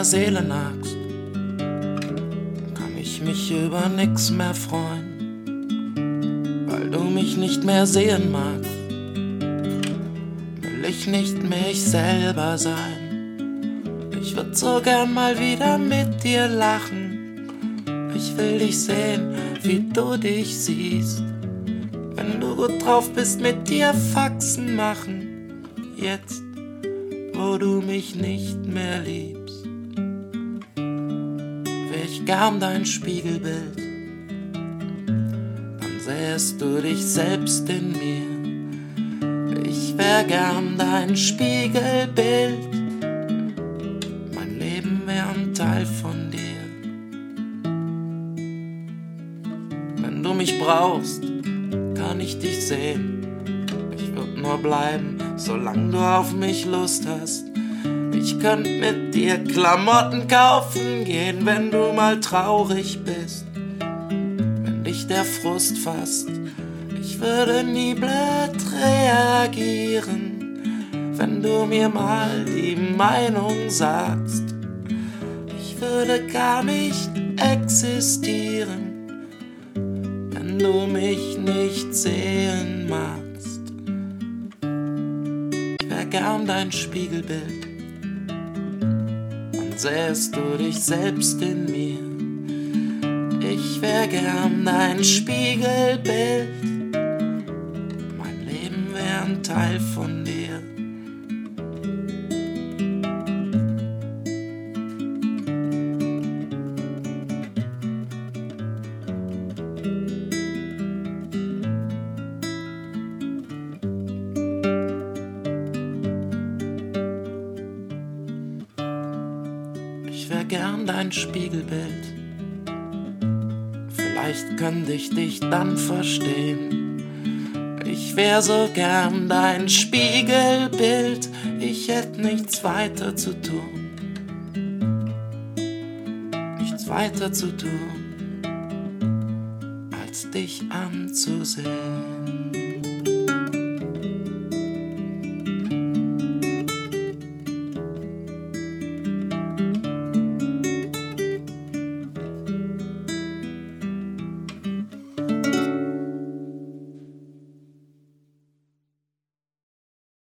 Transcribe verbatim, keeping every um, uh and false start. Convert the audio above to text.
meiner Seele nagst, kann ich mich über nix mehr freuen. Weil du mich nicht mehr sehen magst, will ich nicht mehr ich selber sein. Ich würd so gern mal wieder mit dir lachen. Ich will dich sehen, wie du dich siehst. Wenn du gut drauf bist, mit dir Faxen machen. Jetzt, wo du mich nicht mehr liebst, wär ich gern dein Spiegelbild. Dann sähest du dich selbst in mir. Ich wär gern dein Spiegelbild. Mein Leben wär ein Teil von dir. Wenn du mich brauchst, kann ich dich sehen. Ich würd nur bleiben, solange du auf mich Lust hast. Ich könnt mit dir Klamotten kaufen gehen, wenn du mal traurig bist, wenn dich der Frust fasst. Ich würde nie blöd reagieren, wenn du mir mal die Meinung sagst. Ich würde gar nicht existieren, wenn du mich nicht sehen magst. Ich wär gern dein Spiegelbild, dann sähest du dich selbst in mir. Ich wär gern dein Spiegelbild. Mein Leben wär ein Teil von dir. Ich wär gern dein Spiegelbild. Vielleicht könnte ich dich dann verstehen. Ich wär so gern dein Spiegelbild. Ich hätt nichts weiter zu tun. Nichts weiter zu tun, als dich anzusehen.